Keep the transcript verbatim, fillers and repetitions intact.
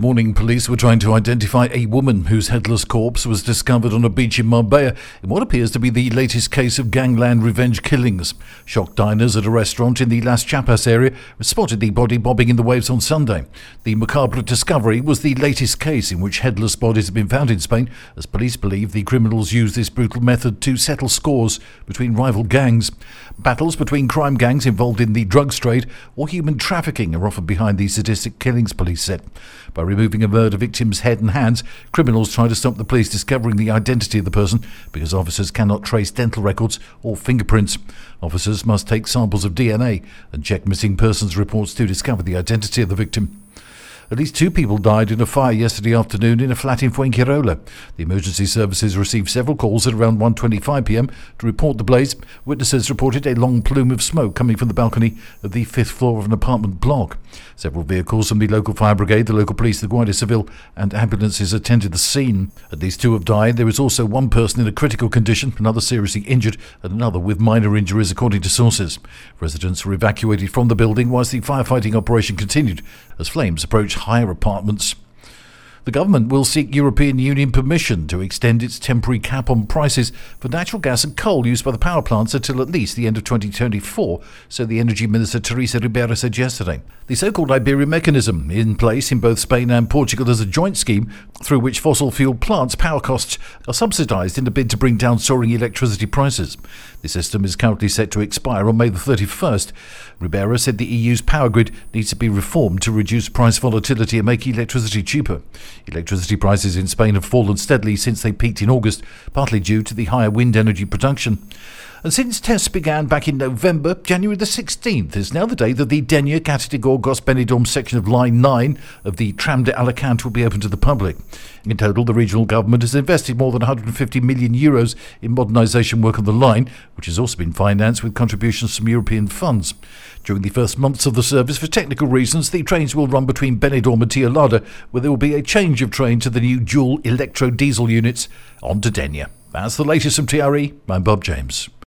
morning, police were trying to identify a woman whose headless corpse was discovered on a beach in Marbella in what appears to be the latest case of gangland revenge killings. Shocked diners at a restaurant in the Las Chapas area spotted the body bobbing in the waves on Sunday. The macabre discovery was the latest case in which headless bodies have been found in Spain, as police believe the criminals used this brutal method to settle scores between rival gangs. Battles between crime gangs involved in the drugs trade or human trafficking are often behind these sadistic killings, police said. By removing a murder victim's head and hands, criminals try to stop the police discovering the identity of the person because officers cannot trace dental records or fingerprints. Officers must take samples of D N A and check missing persons reports to discover the identity of the victim. At least two people died in a fire yesterday afternoon in a flat in Fuengirola. The emergency services received several calls at around one twenty-five p m to report the blaze. Witnesses reported a long plume of smoke coming from the balcony of the fifth floor of an apartment block. Several vehicles from the local fire brigade, the local police, the Guardia Civil and ambulances attended the scene. At least two have died. There is also one person in a critical condition, another seriously injured and another with minor injuries, according to sources. Residents were evacuated from the building whilst the firefighting operation continued as flames approached higher apartments. The government will seek European Union permission to extend its temporary cap on prices for natural gas and coal used by the power plants until at least the end of twenty twenty-four, so the Energy Minister Teresa Ribera said yesterday. The so-called Iberian mechanism, in place in both Spain and Portugal as a joint scheme through which fossil fuel plants' power costs are subsidised in a bid to bring down soaring electricity prices. The system is currently set to expire on May the thirty-first. Ribera said the E U's power grid needs to be reformed to reduce price volatility and make electricity cheaper. Electricity prices in Spain have fallen steadily since they peaked in August, partly due to the higher wind energy production. And since tests began back in November, January the sixteenth is now the day that the Dénia Castelligor Gos Benidorm section of Line nine of the Tram de Alicante will be open to the public. In total, the regional government has invested more than one hundred fifty million euros in modernisation work on the line, which has also been financed with contributions from European funds. During the first months of the service, for technical reasons, the trains will run between Benidorm and Tialada, where there will be a change of train to the new dual electro-diesel units on to Dénia. That's the latest from T R E. I'm Bob James.